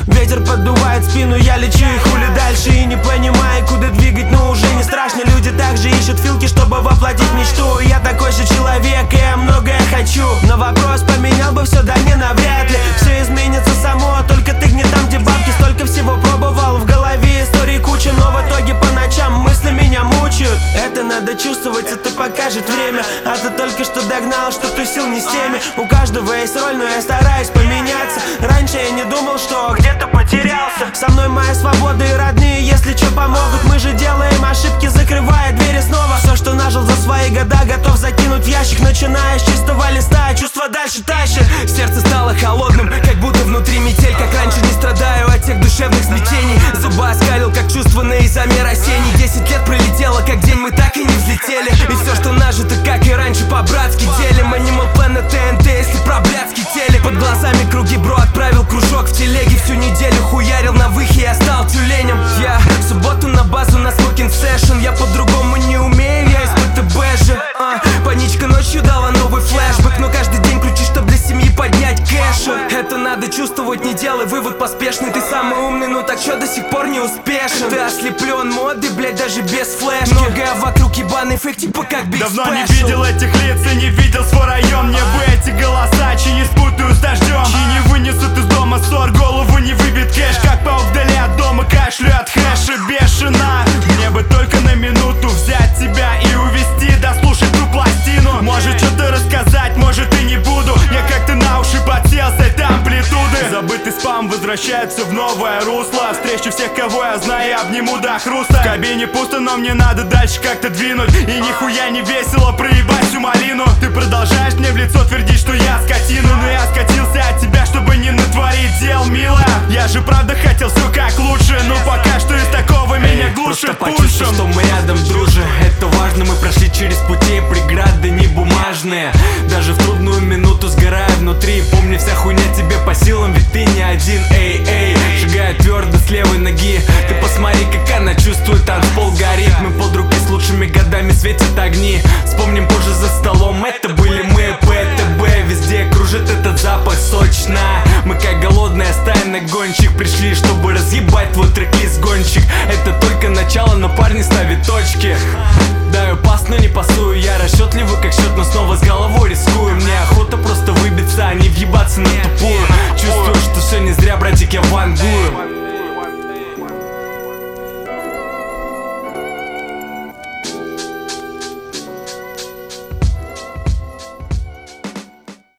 Ветер поддувает спину, я лечу и хули дальше. И не понимаю, куда двигать, но уже не страшно. Люди также ищут филки, чтобы воплотить мечту. Я такой же человек, и я многое хочу. Но вопрос, поменял бы все, да не навряд ли. Все изменится само, только ты не там, где бабки. Столько всего пробовал, в голове истории куча, но в итоге по ночам мысли меня мучают. Это надо чувствовать, это покажет время. А ты только что догнал, что тусил не с теми. У каждого есть роль, но я стараюсь поменяться. Раньше я не думал, что где-то потерялся. Со мной моя свобода и родные, если что, помогут. Мы же делаем ошибки, закрывая двери снова. Все, что нажил за свои года, готов закинуть в ящик. Начиная с чистого листа, чувства дальше тащит. Сердце стало холодным, как будто внутри метель. Как раньше не страдаю от тех душевных смятений. Зубы оскалил, как чувство на изомер осенний. 10 лет пролетело, как день, мы так и не взлетели. И все, что нажито, как и раньше, по-братски делим. Animal Planet ТНТ, если про блядский телек. Под глазами круги, бро, отправил кружок в телеге. Всю неделю хуярил на выхе, я стал тюленем. Я в субботу на базу на смокинг сэшн. Я по-другому не умею, я из ПТБ же. Паничка ночью дала новый флешбэк. Но каждый день ключи, чтоб для семьи поднять кэша. Это надо чувствовать, не делай вывод поспешный. Ты самый умный, но так чё до сих пор не успешен? Ты ослеплен моды, блять, даже без флешки. Многое вокруг ебаный фейк, типа как Big Special. Давно не видел этих лиц и не видел свой район. Мне бы эти голоса, чьи не спутаю с дождем, чьи не вынесут из дома ссор, голову не выбит кэш. Как паук вдали от дома, кашлю от хэша бешено. Мне бы только на минуту взять тебя и увести, дослушать ту пластину. Может что-то рассказать, может и не буду. Я как-то на уши подсел с этой амплитуды. Забытый спам возвращается в новое русло. Встречу всех, кого я знаю, я обниму до хруста. В кабине пусто, но мне надо дальше как-то двинуть. И нихуя не весело проебать всю малину. Ты продолжаешь мне в лицо твердить, что я скотина. Но я скатился от тебя, чтобы не натворить дел, милая. Я же правда хотел все как лучше, но пока что из такого меня глушит просто почувствуй, пульсом. что мы рядом, друже. Это важно, мы прошли через пути, преграды не бумажные. Даже в трудную минуту сгораю внутри. Помни, вся хуйня тебе по силам, ведь ты не один. Эй, эй, шагаю твердо с левой ноги. Ты посмотри, как она чувствует, танцпол горит. Мы под руки с лучшими годами, светят огни. Вспомним позже за столом, это были мы, ПТБ. Везде кружит этот запах сочно. Мы как голодная стая на гонщик пришли, чтобы разъебать твой трек-лист, гонщик. Это только начало, но парни ставят точки. Даю пас, но не пасую. Я расчетливый как счет, но снова с головой рискую. Мне охота просто выбиться, а не въебаться на тупую. Чувствую, что все не зря, братик, я вангую.